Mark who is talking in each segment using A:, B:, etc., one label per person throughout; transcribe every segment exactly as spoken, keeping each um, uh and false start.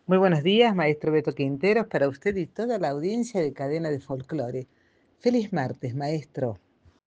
A: Muy buenos días, maestro Beto Quinteros, para usted y toda la audiencia de Cadena de Folclore. Feliz martes, maestro.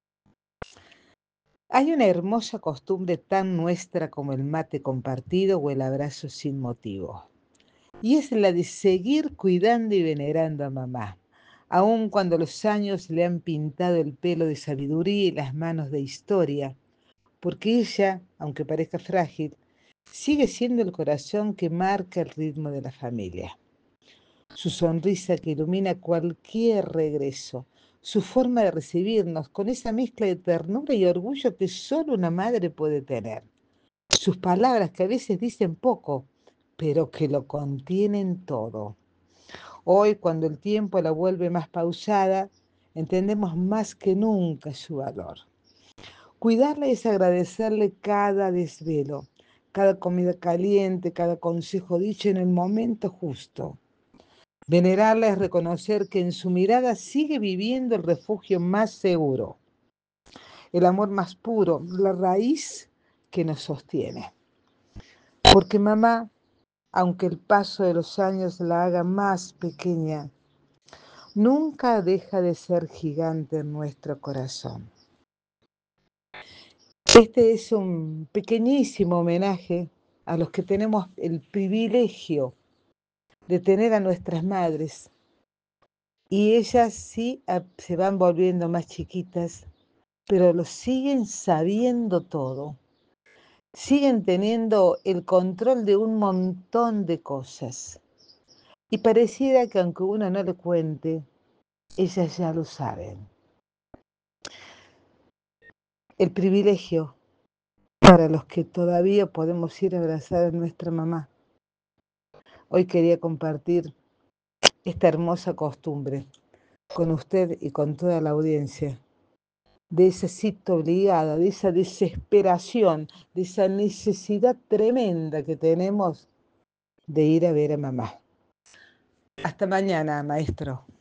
A: Hay una hermosa costumbre tan nuestra como el mate compartido o el abrazo sin motivo. Y es la de seguir cuidando y venerando a mamá, aun cuando los años le han pintado el pelo de sabiduría y las manos de historia, porque ella, aunque parezca frágil, sigue siendo el corazón que marca el ritmo de la familia. Su sonrisa que ilumina cualquier regreso, su forma de recibirnos con esa mezcla de ternura y orgullo que solo una madre puede tener, sus palabras que a veces dicen poco, pero que lo contienen todo. Hoy, cuando el tiempo la vuelve más pausada, entendemos más que nunca su valor. Cuidarla es agradecerle cada desvelo, cada comida caliente, cada consejo dicho en el momento justo. Venerarla es reconocer que en su mirada sigue viviendo el refugio más seguro, el amor más puro, la raíz que nos sostiene. Porque mamá, aunque el paso de los años la haga más pequeña, nunca deja de ser gigante en nuestro corazón. Este es un pequeñísimo homenaje a los que tenemos el privilegio de tener a nuestras madres. Y ellas sí ah, se van volviendo más chiquitas, pero lo siguen sabiendo todo. Siguen teniendo el control de un montón de cosas. Y pareciera que aunque uno no le cuente, ellas ya lo saben. El privilegio para los que todavía podemos ir a abrazar a nuestra mamá. Hoy quería compartir esta hermosa costumbre con usted y con toda la audiencia, de esa cita obligada, de esa desesperación, de esa necesidad tremenda que tenemos de ir a ver a mamá. Hasta mañana, maestro.